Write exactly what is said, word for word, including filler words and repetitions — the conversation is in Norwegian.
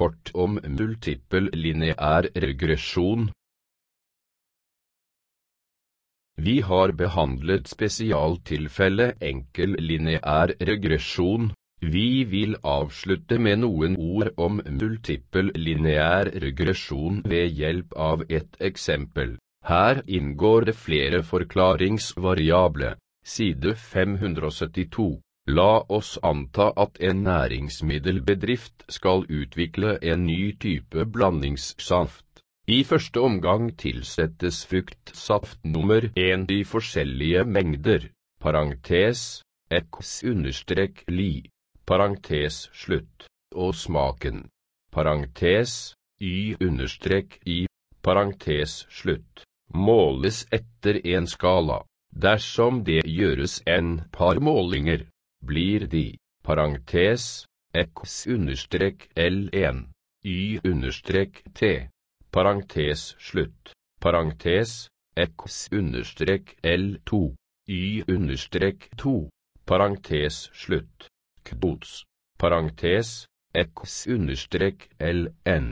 kort om multiple lineær regresjon. Vi har behandlet spesialtilfelle enkel lineær regresjon. Vi vil avslutte med noen ord om multiple lineær regresjon ved hjelp av et eksempel. Her inngår det flere forklaringsvariable. Side fem hundre syttito. La oss anta at en næringsmiddelbedrift skal utvikle en ny type blandingssaft. I første omgang tilsettes fruktsaft nummer én i forskjellige mengder, parentes, x understrek li, parentes slutt, og smaken, parentes, y understrek i, parentes slutt, måles etter en skala. Dersom det gjøres en par målinger, blir de, parentes, x understrek L én, y understrek T, parentes slutt, parentes, x understrek L to, y understrek to, parentes slutt, kvots, parentes, x understrek L N.